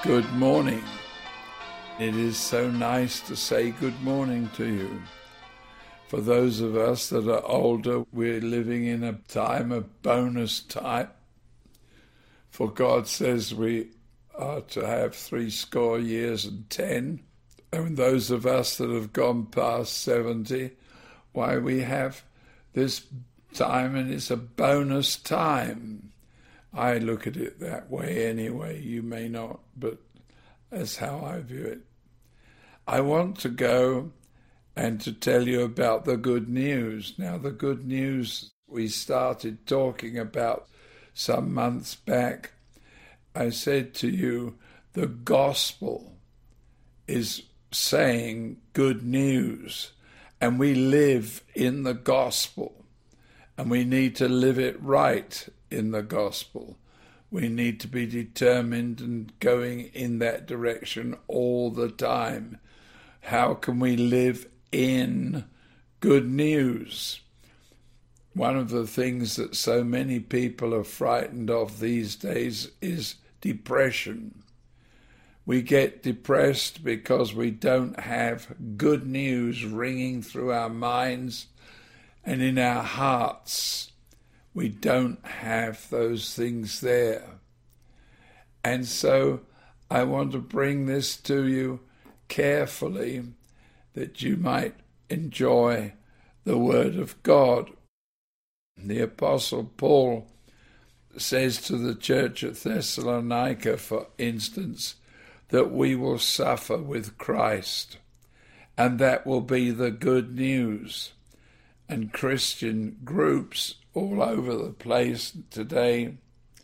Good morning. It is so nice to say good morning to you. For those of us that are older, we're living in a time of bonus time. For God says we are to have 70 years. And those of us that have gone past 70, why we have this time, and it's a bonus time. I look at it that way anyway. You may not, but that's how I view it. I want to go and to tell you about the good news. Now, the good news we started talking about some months back. I said to you, the gospel is saying good news, and we live in the gospel, and we need to live it right in the gospel. We need to be determined and going in that direction all the time. How can we live in good news? One of the things that so many people are frightened of these days is depression. We get depressed because we don't have good news ringing through our minds and in our hearts. We don't have those things there. And so I want to bring this to you carefully that you might enjoy the Word of God. The Apostle Paul says to the church at Thessalonica, for instance, that we will suffer with Christ, and that will be the good news. And Christian groups all over the place today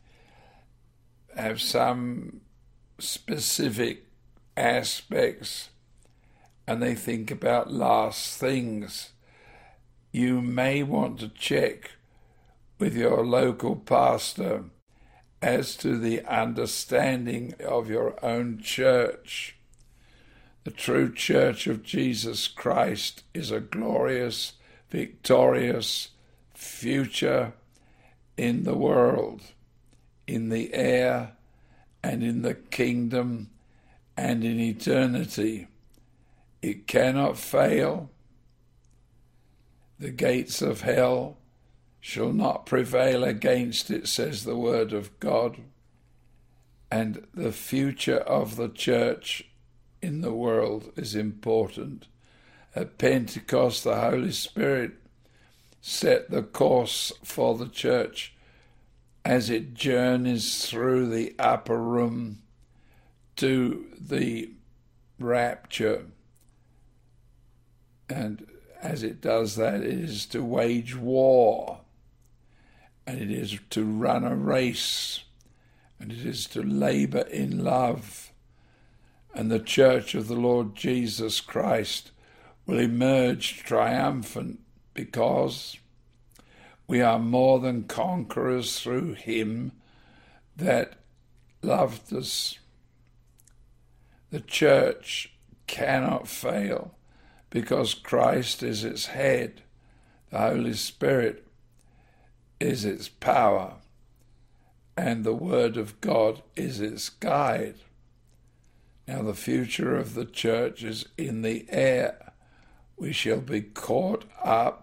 have some specific aspects, and they think about last things. You may want to check with your local pastor as to the understanding of your own church. The true church of Jesus Christ is a glorious, victorious future in the world, in the air, and in the kingdom, and in eternity. It cannot fail. The gates of hell shall not prevail against it, says the Word of God. And the future of the church in the world is important. At Pentecost, the Holy Spirit set the course for the church as it journeys through the upper room to the rapture. And as it does that, it is to wage war, and it is to run a race, and it is to labor in love. And the church of the Lord Jesus Christ will emerge triumphant, because we are more than conquerors through him that loved us. The church cannot fail because Christ is its head. The Holy Spirit is its power, and the Word of God is its guide. Now the future of the church is in the air. We shall be caught up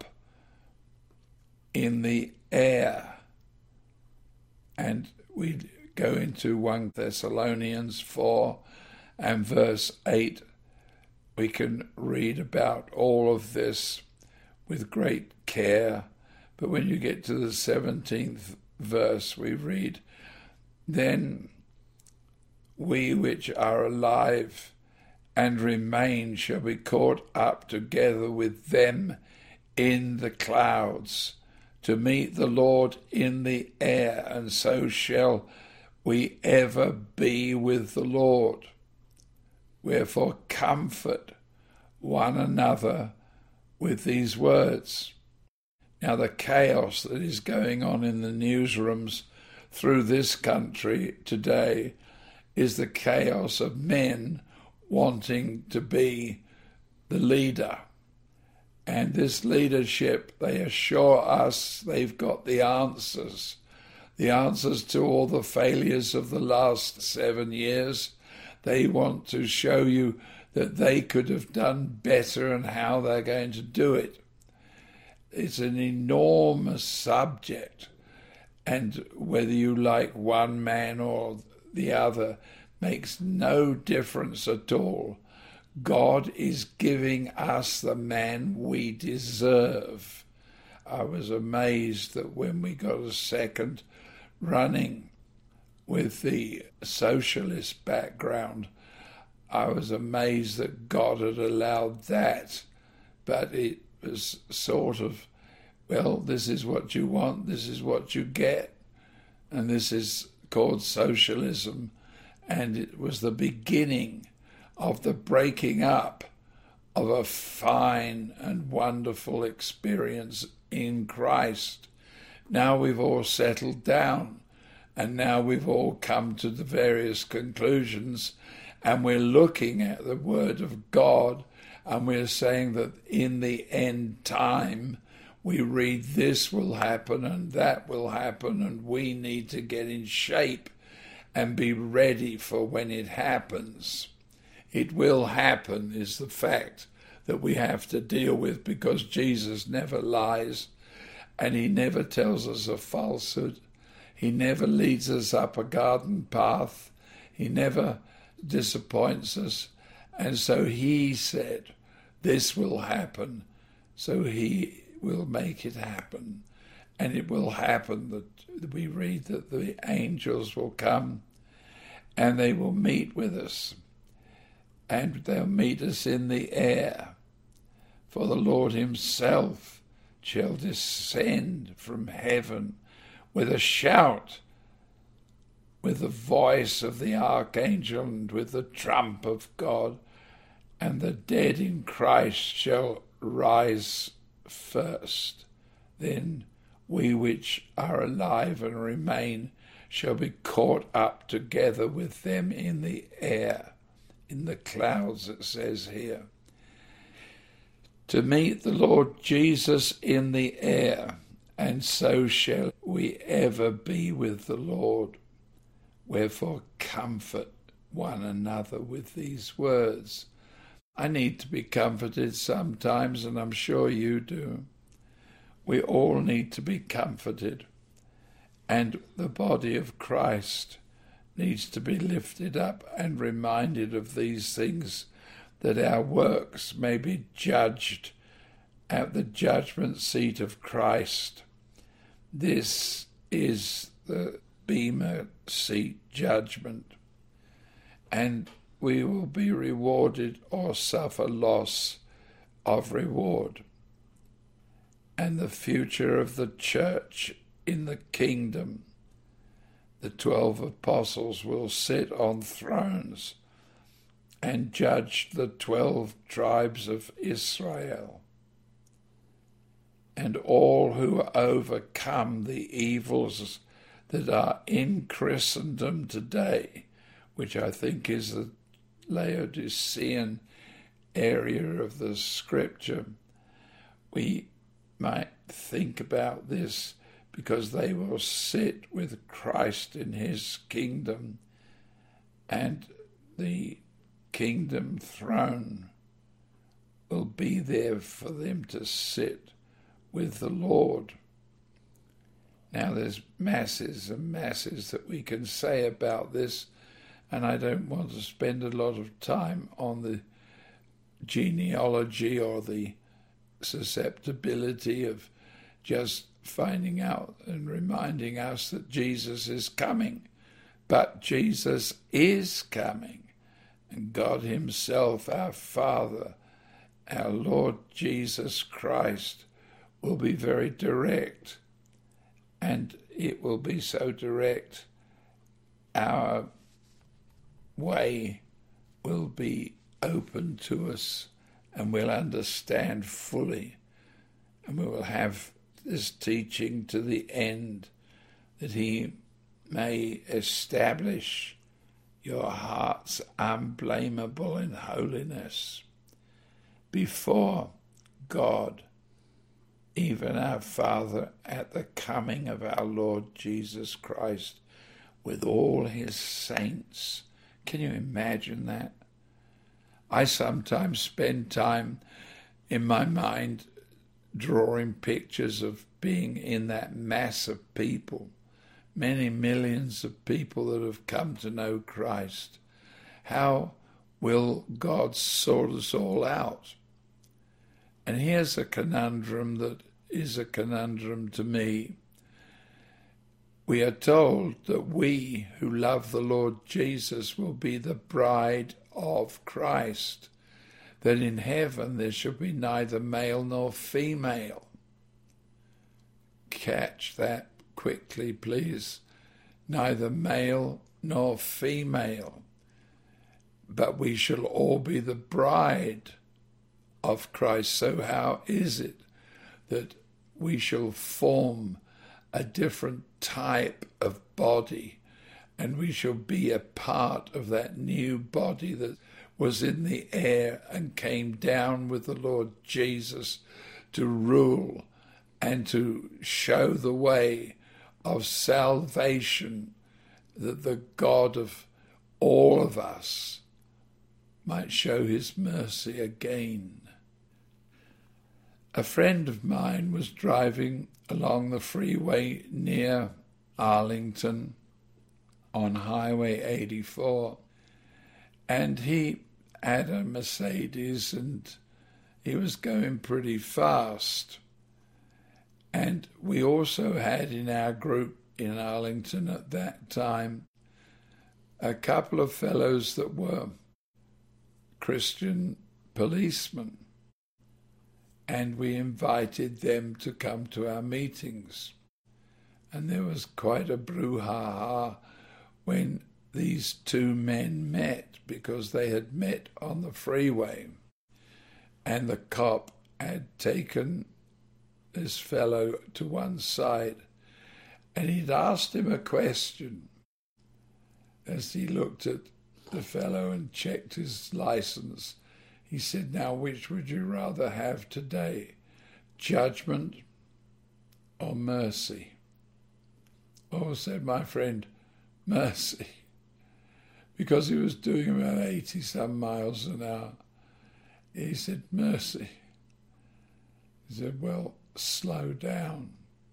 in the air. And we go into 1 Thessalonians 4 and verse 8. We can read about all of this with great care. But when you get to the 17th verse, we read, "Then we which are alive and remain shall be caught up together with them in the clouds to meet the Lord in the air, and so shall we ever be with the Lord. Wherefore comfort one another with these words." Now the chaos that is going on in the newsrooms through this country today is the chaos of men wanting to be the leader. And this leadership, they assure us they've got the answers to all the failures of the last 7 years. They want to show you that they could have done better and how they're going to do it. It's an enormous subject, and whether you like one man or the other makes no difference at all. God is giving us the man we deserve. I was amazed that when we got a second running with the socialist background, I was amazed that God had allowed that. But it was sort of, well, this is what you want, this is what you get. And this is called socialism. And it was the beginning of the breaking up of a fine and wonderful experience in Christ. Now we've all settled down, and now we've all come to the various conclusions, and we're looking at the Word of God, and we're saying that in the end time, we read this will happen and that will happen, and we need to get in shape and be ready for when it happens. It will happen is the fact that we have to deal with, because Jesus never lies and he never tells us a falsehood. He never leads us up a garden path. He never disappoints us. And so he said, this will happen. So he will make it happen. And it will happen that we read that the angels will come and they will meet with us. And they'll meet us in the air. For the Lord himself shall descend from heaven with a shout, with the voice of the archangel and with the trump of God, and the dead in Christ shall rise first. Then we which are alive and remain shall be caught up together with them in the air, in the clouds, it says here, to meet the Lord Jesus in the air, and so shall we ever be with the Lord. Wherefore comfort one another with these words. I need to be comforted sometimes, and I'm sure you do. We all need to be comforted, and the body of Christ needs to be lifted up and reminded of these things, that our works may be judged at the judgment seat of Christ. This is the Bema seat judgment, and we will be rewarded or suffer loss of reward. And the future of the church in the kingdom, the 12 apostles will sit on thrones and judge the 12 tribes of Israel. And all who overcome the evils that are in Christendom today, which I think is the Laodicean area of the scripture, we might think about this, because they will sit with Christ in his kingdom, and the kingdom throne will be there for them to sit with the Lord. Now there's masses and masses that we can say about this, and I don't want to spend a lot of time on the genealogy or the susceptibility of just finding out and reminding us that Jesus is coming. But Jesus is coming, and God himself, our Father, our Lord Jesus Christ, will be very direct, and it will be so direct our way will be open to us, and we'll understand fully, and we will have this teaching to the end, that he may establish your hearts unblameable in holiness before God, even our Father, at the coming of our Lord Jesus Christ with all his saints Can you imagine that? I sometimes spend time in my mind drawing pictures of being in that mass of people, many millions of people that have come to know Christ. How will God sort us all out? And here's a conundrum that is a conundrum to me. We are told that we who love the Lord Jesus will be the bride of Christ, that in heaven there shall be neither male nor female. Catch that quickly, please. Neither male nor female, but we shall all be the bride of Christ. So how is it that we shall form a different type of body, and we shall be a part of that new body that was in the air and came down with the Lord Jesus to rule and to show the way of salvation, that the God of all of us might show his mercy again. A friend of mine was driving along the freeway near Arlington on Highway 84, and he had a Mercedes and he was going pretty fast. And we also had in our group in Arlington at that time a couple of fellows that were Christian policemen, and we invited them to come to our meetings. And there was quite a brouhaha when these two men met, because they had met on the freeway, and the cop had taken this fellow to one side and he'd asked him a question as he looked at the fellow and checked his license. He said, "Now, which would you rather have today, judgment or mercy?" "Oh," said my friend, "mercy," because he was doing about 80-some miles an hour. He said, "Mercy." He said, "Well, slow down."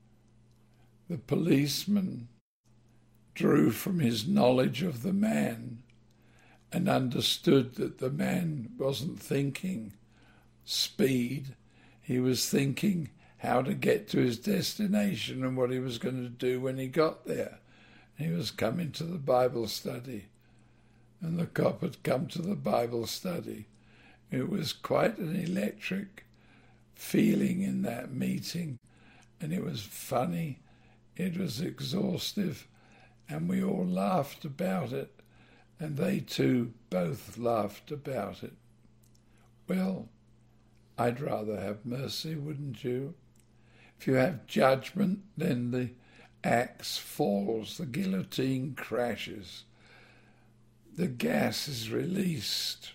The policeman drew from his knowledge of the man and understood that the man wasn't thinking speed. He was thinking how to get to his destination and what he was going to do when he got there. He was coming to the Bible study, and the cop had come to the Bible study. It was quite an electric feeling in that meeting, and it was funny, it was exhaustive, and we all laughed about it, and they too both laughed about it. Well, I'd rather have mercy, wouldn't you? If you have judgment, then the axe falls, the guillotine crashes, the gas is released,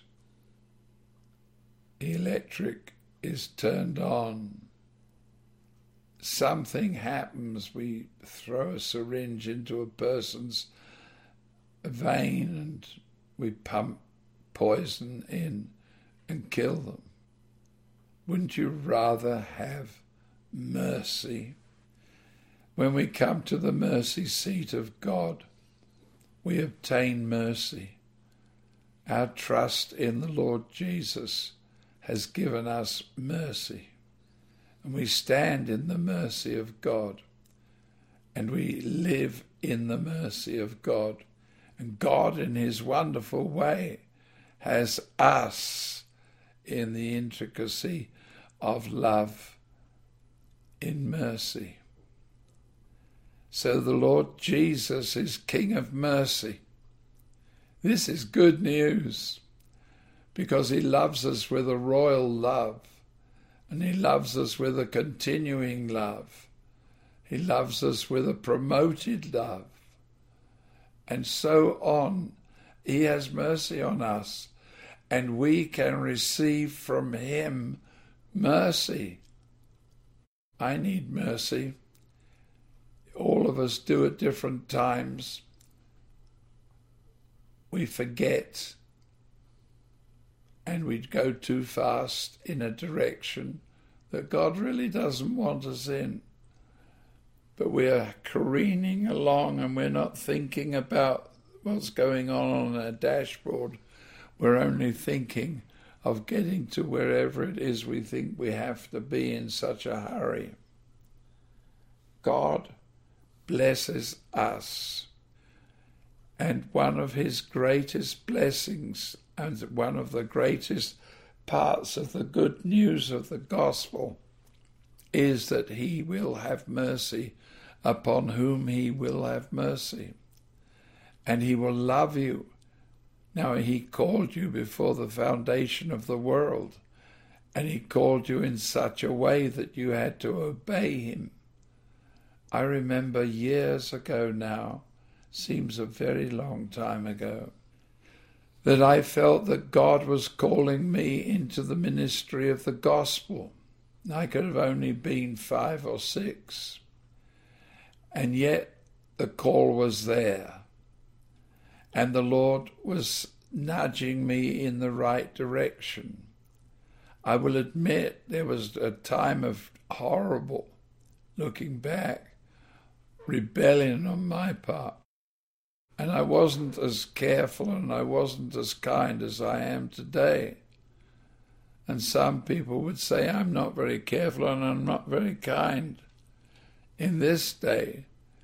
the electric is turned on, something happens, we throw a syringe into a person's vein and we pump poison in and kill them. Wouldn't you rather have mercy? When we come to the mercy seat of God, we obtain mercy. Our trust in the Lord Jesus has given us mercy, and we stand in the mercy of God, and we live in the mercy of God. And God, in his wonderful way, has us in the intricacy of love in mercy. So the Lord Jesus is King of mercy. This is good news, because he loves us with a royal love, and he loves us with a continuing love. He loves us with a promoted love. And so on. He has mercy on us, and we can receive from him mercy. I need mercy. All of us do at different times. we forget and we go too fast in a direction that God really doesn't want us in. But we're careening along and we're not thinking about what's going on our dashboard. We're only thinking of getting to wherever it is we think we have to be in such a hurry. God blesses us. And one of his greatest blessings and one of the greatest parts of the good news of the gospel is that he will have mercy upon whom he will have mercy. And he will love you. Now, he called you before the foundation of the world, and he called you in such a way that you had to obey him. I remember years ago now, seems a very long time ago, that I felt that God was calling me into the ministry of the gospel. I could have only been 5 or 6. And yet the call was there. And the Lord was nudging me in the right direction. I will admit there was a time of horrible, looking back, rebellion on my part. And I wasn't as careful and I wasn't as kind as I am today. And some people would say I'm not very careful and I'm not very kind in this day.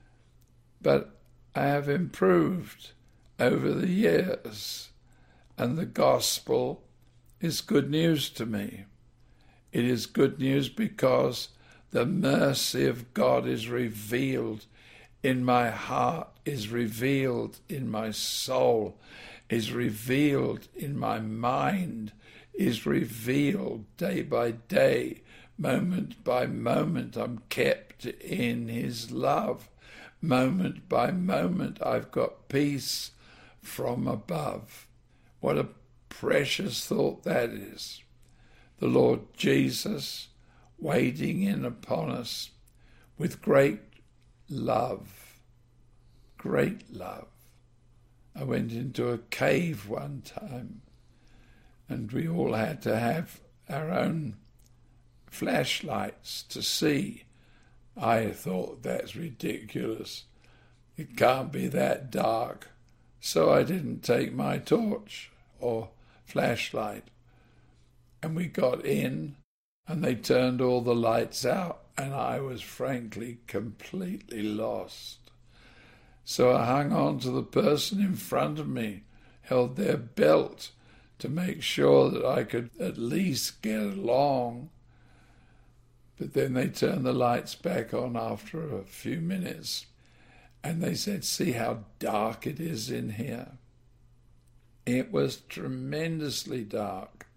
But I have improved over the years, and the gospel is good news to me. It is good news because the mercy of God is revealed in my heart, is revealed in my soul, is revealed in my mind, is revealed day by day, moment by moment. I'm kept in his love. Moment by moment, I've got peace from above. What a precious thought that is. The Lord Jesus wading in upon us with great love. Great love. I went into a cave one time and we all had to have our own flashlights to see. I thought that's ridiculous. It can't be that dark. So I didn't take my torch or flashlight. And we got in and they turned all the lights out and I was frankly completely lost. So I hung on to the person in front of me, held their belt to make sure that I could at least get along. But then they turned the lights back on after a few minutes and they said, "See how dark it is in here." It was tremendously dark.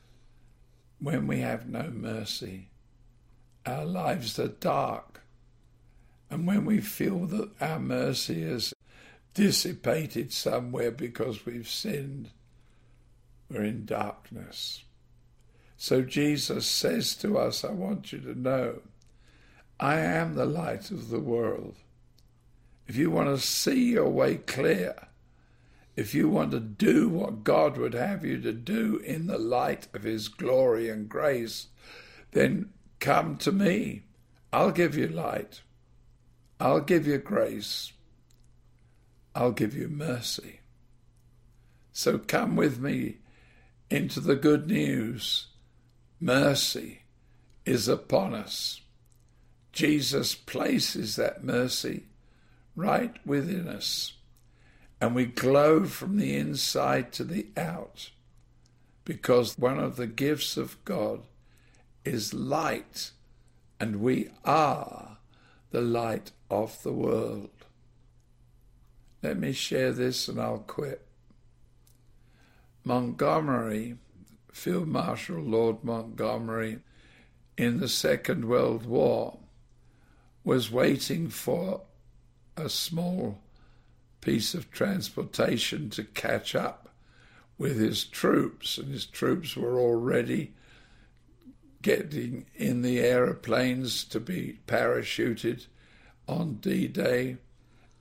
When we have no mercy, our lives are dark. And when we feel that our mercy is dissipated somewhere because we've sinned, we're in darkness. So Jesus says to us, I want you to know, I am the light of the world. If you want to see your way clear, if you want to do what God would have you to do in the light of his glory and grace, then come to me. I'll give you light. I'll give you grace. I'll give you mercy. So come with me into the good news. Mercy is upon us. Jesus places that mercy right within us, and we glow from the inside to the out, because one of the gifts of God is light, and we are the light of the world. Let me share this and I'll quit. Montgomery, Field Marshal Lord Montgomery, in the Second World War, was waiting for a small piece of transportation to catch up with his troops, and his troops were already getting in the aeroplanes to be parachuted on D-Day,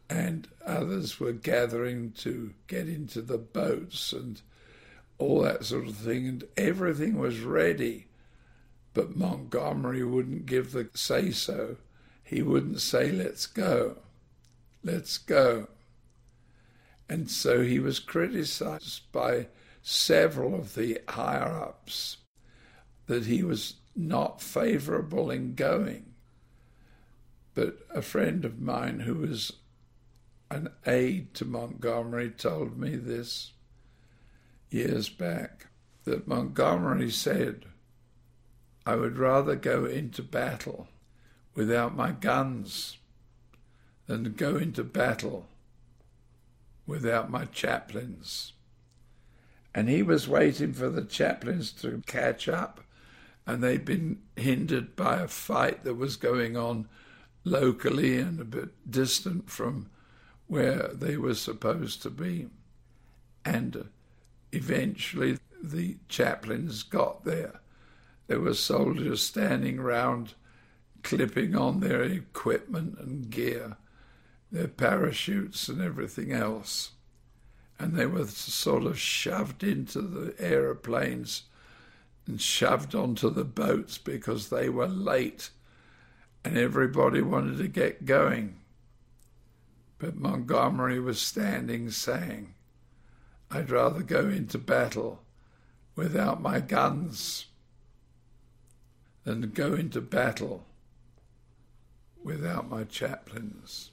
and others were gathering to get into the boats and all that sort of thing, and everything was ready. But Montgomery wouldn't give the say-so. He wouldn't say, let's go, let's go. And so he was criticized by several of the higher-ups that he was not favorable in going. But a friend of mine who was an aide to Montgomery told me this years back, that Montgomery said, I would rather go into battle without my guns than go into battle without my chaplains. And he was waiting for the chaplains to catch up, and they'd been hindered by a fight that was going on locally and a bit distant from where they were supposed to be. And eventually the chaplains got there. There were soldiers standing round clipping on their equipment and gear, their parachutes and everything else. And they were sort of shoved into the aeroplanes and shoved onto the boats because they were late and everybody wanted to get going. But Montgomery was standing saying, I'd rather go into battle without my guns than go into battle without my chaplains.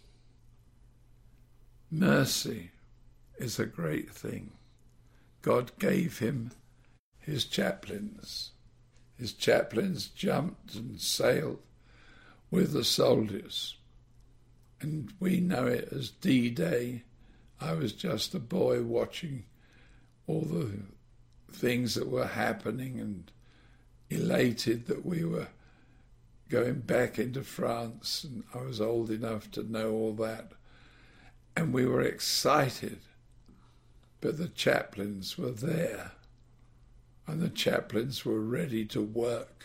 Mercy is a great thing. God gave him his chaplains. His chaplains jumped and sailed with the soldiers. And we know it as D-Day. I was just a boy watching all the things that were happening and elated that we were going back into France, and I was old enough to know all that. And we were excited, but the chaplains were there, and the chaplains were ready to work.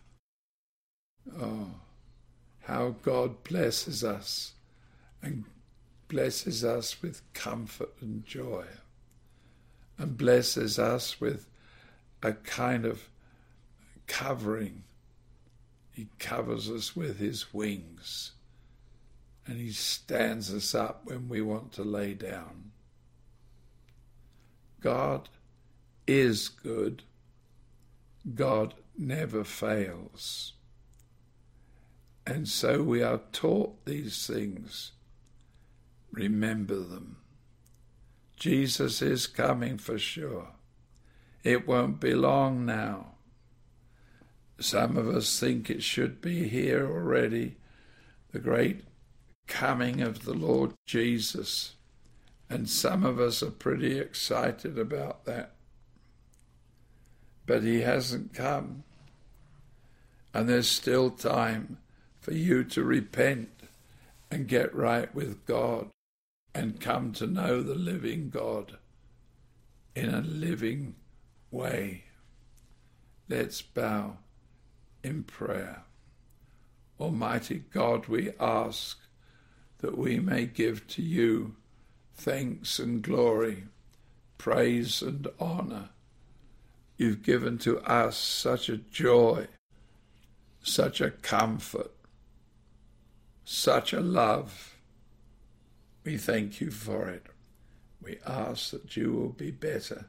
Oh, how God blesses us, and blesses us with comfort and joy, and blesses us with a kind of covering. He covers us with his wings, and he stands us up when we want to lay down. God is good. God never fails. And so we are taught these things. Remember them. Jesus is coming for sure. It won't be long now. Some of us think it should be here already, the great coming of the Lord Jesus. And some of us are pretty excited about that. But he hasn't come. And there's still time for you to repent and get right with God and come to know the living God in a living way. Let's bow in prayer. Almighty God, we ask that we may give to you thanks and glory, praise and honor. You've given to us such a joy, such a comfort, such a love. We thank you for it. We ask that you will be better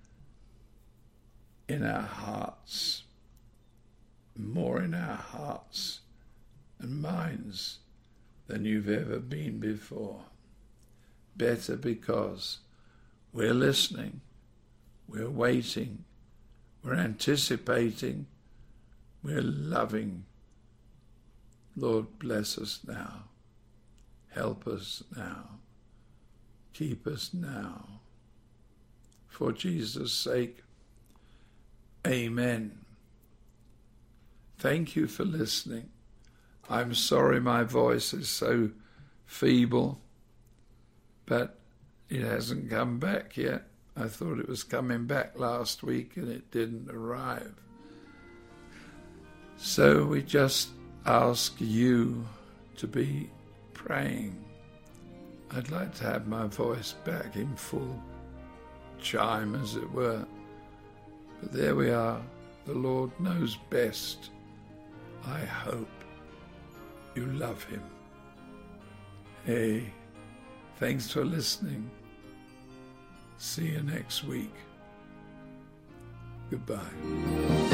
in our hearts, more in our hearts and minds than you've ever been before. Better because we're listening, we're waiting, we're anticipating, we're loving. Lord, bless us now. Help us now. Keep us now. For Jesus' sake, amen. Thank you for listening. I'm sorry my voice is so feeble, but it hasn't come back yet. I thought it was coming back last week and it didn't arrive. So we just ask you to be praying I'd like to have my voice back in full chime, as it were. But there we are. The Lord knows best. I hope you love him. Hey, thanks for listening. See you next week. Goodbye.